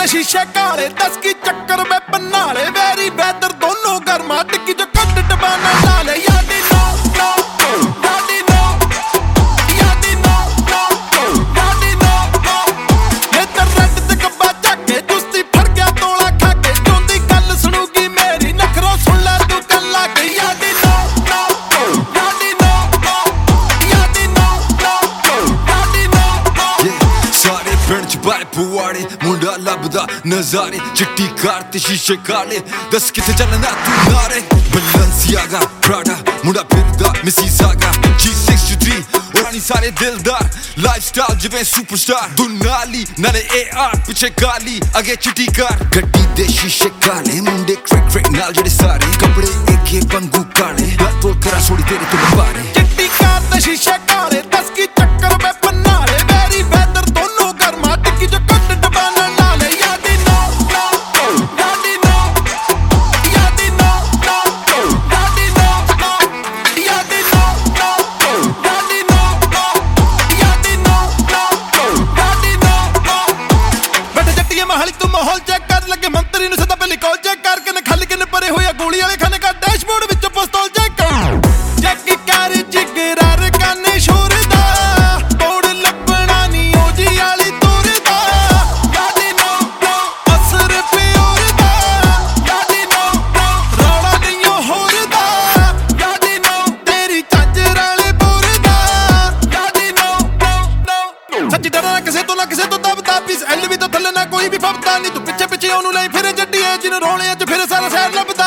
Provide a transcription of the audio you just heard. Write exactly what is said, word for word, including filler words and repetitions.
शीशे काले दस की चक्कर में पन्नाले वेरी वेदर दोनों गर्मा टिक्की जो कट डबाना डाले यादी नो नो यादी नो यादी नो नो यादी नो नो ये तर रट ते कब्बा जाके दुस्ती फड़ गया तोला खा के जोंदी गल सुनूगी मेरी नखरों सुन ले तू कल लाके यादी नो नो यादी नो नो यादी नो नो यादी नो नो सारे पिंड च बारे पुआड़े मुंडा लभदा नजारे चिट्टी कार ते शीशे काले दस किथे चलना तू नारे बलेंसियागा प्राडा मुंडा फिरदा मिसीसागा जी सिक्सटी थ्री ओरानी सारे दिलदार लाइफस्टाइल जिवें सुपरस्टार दुनाली नाले ए आर पिछे काली अगे चिट्टी कार गड्डी दे शीशे काले मुंडे क्रिक क्रिक नाल जेड़े सारे कपड़े एके पंगू काले बोल करा छोड़ी तेरे तो बारे चिट्टी कार ते शीशे काले दस की चक्कर में पन्नाले वेरी वेदर दोनों गर्मा टिक्की जो कट डबाना डाले यादी नो नो यादी नो यादी नो नो यादी नो नो यादी नो नो यादी नो नो यादी नो नो यादी नो नो बैठे जट्टिए महल तू माहौल चेक कर लगे मंत्री नु सदा पहली कॉल चेक करके ने खाली किने परे होया गोली वाले खाने का डैशबोर्ड विच पिस्तौल चेक चेक कर जिगरार काने शोरदा तोड़ लपना नी ओजी वाली तोरदा यादी नो नो असर प्योरदा यादी नो नो रौला गईयो होरदा यादी नो तेरी चाचर वाले बोरदा यादी नो नो नो सच्ची डरना किसे तो ना किसे तो दबदा पीस एल भी तो थल्ले ना कोई भी फबदा नहीं तू पिछे पिछे ओनू ले फिरे जड्डी है जिन रोले च फिर सारा शहर लभदा